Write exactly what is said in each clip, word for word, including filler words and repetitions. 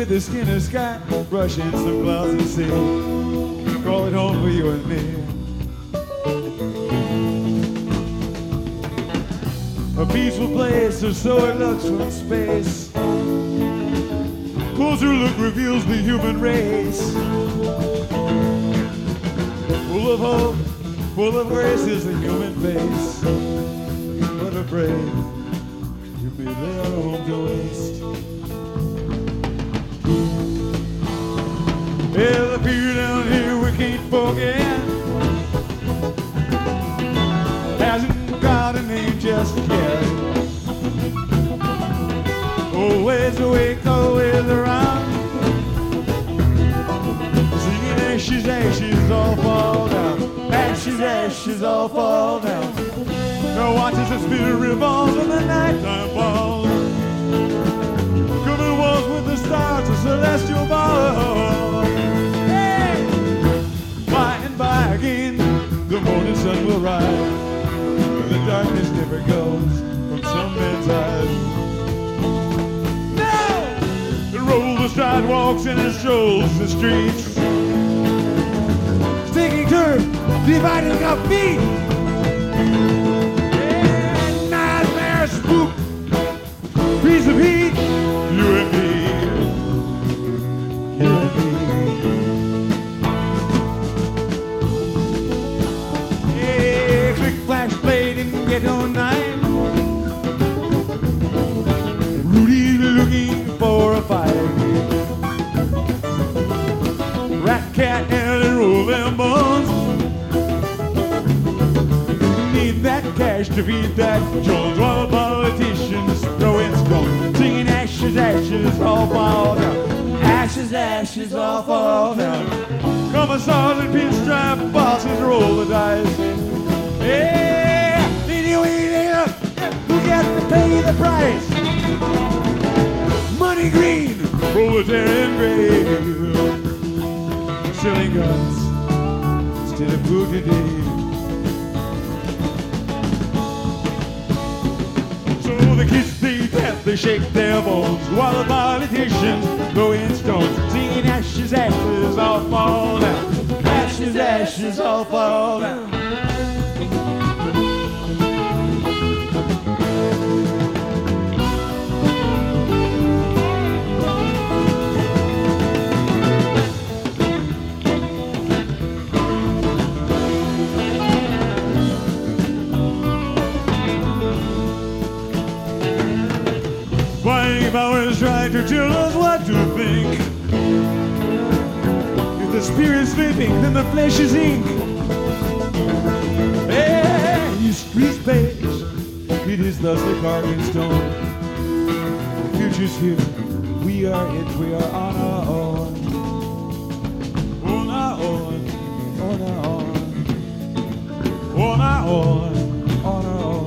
with the skin of sky, brush in some clouds and say, call it home for you and me. A peaceful place, or so it looks from space. Closer look reveals the human race. Full of hope, full of grace is the human face. But afraid you may lay our home to waste. Yeah, the fear down here we can't forget hasn't got a name just yet. Always awake, always around, singing ashes, ashes, all fall down. Ashes, ashes, all fall down. Now watch as the spirit revolves and the nighttime falls. Coming walls with the stars, a celestial ball. Hey! By and by again, the morning sun will rise. The darkness never goes from some men's eyes. Now, it rolls the sidewalks and it strolls the streets, taking turns, dividing up feet. Yeah, nightmare spook, piece of heat, you and me, you and me. Yeah, quick flash blade in ghetto night. Rudy looking for a fight. Rat, cat, and roll them bones. Need that cash to feed that Jones, while politicians throwing stones, singing ashes, ashes, all fall down. Ashes, ashes, all fall down. Commissars and pinstripe bosses roll the dice. Yeah, anyway, who got to pay the price? Money green, proletarian grave, selling guns instead of food today. So the kids they death, they shake their bones, while the politicians throw in stones, singing ashes, ashes, all fall down. Ashes, ashes, all fall down. Buying powers trying to tell us what to think. If the spirit's living, then the flesh is ink. Hey, history's page, it is thusly carved in stone. The future's here, we are it, we are on our own. On our own, on our own, on our own, on our own.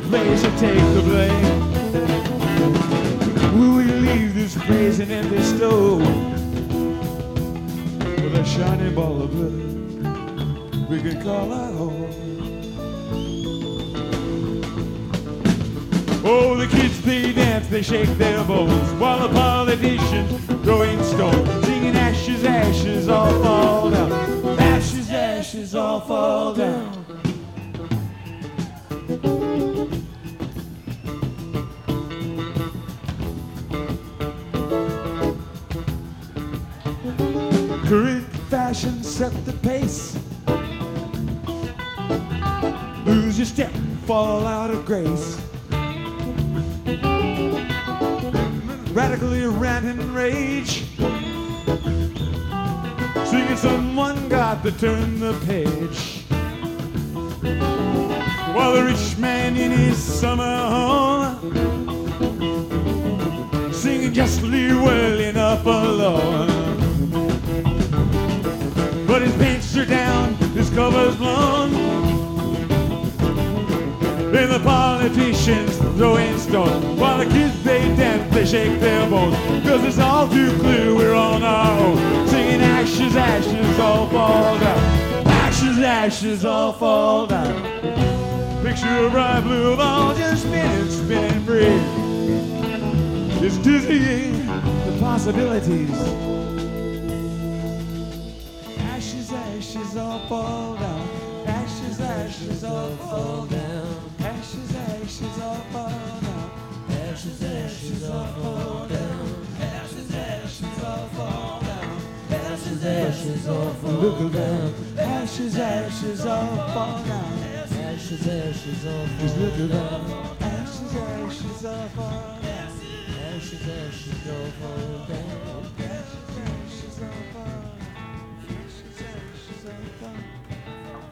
place and take the blame? Will we leave this place an empty stone with a shiny ball of blood we can call our home? Oh, the kids, they dance, they shake their bones, while the politicians throwing stones, singing ashes, ashes, all fall down. Ashes, ashes, all fall down. Current fashion set the pace. Lose your step, fall out of grace. Radically rant and rage, singing someone got to turn the page, while the rich man in his summer home singing justly well enough alone. But his pants are down, his cover's blown, and the politicians throwing stones, while the kids, they dance, they shake their bones, cause it's all too clear we're on our own, singing ashes, ashes, all fall down. Ashes, ashes, all fall down. Picture a bright blue ball just spinning, spinning free. It's dizzying, the possibilities. Ashes, ashes, all fall down. Ashes, ashes, all fall down. Ashes, ashes, all fall down. Ashes, ashes, all fall down. Ashes, ashes, all fall down. Ashes, ashes, all fall down. Ashes, ashes, all fall down. Ashes, ashes, all fall down. Just look around. Ashes, ashes, all fall down. Ashes, ashes, all fall down. Ashes, ashes, all fall down.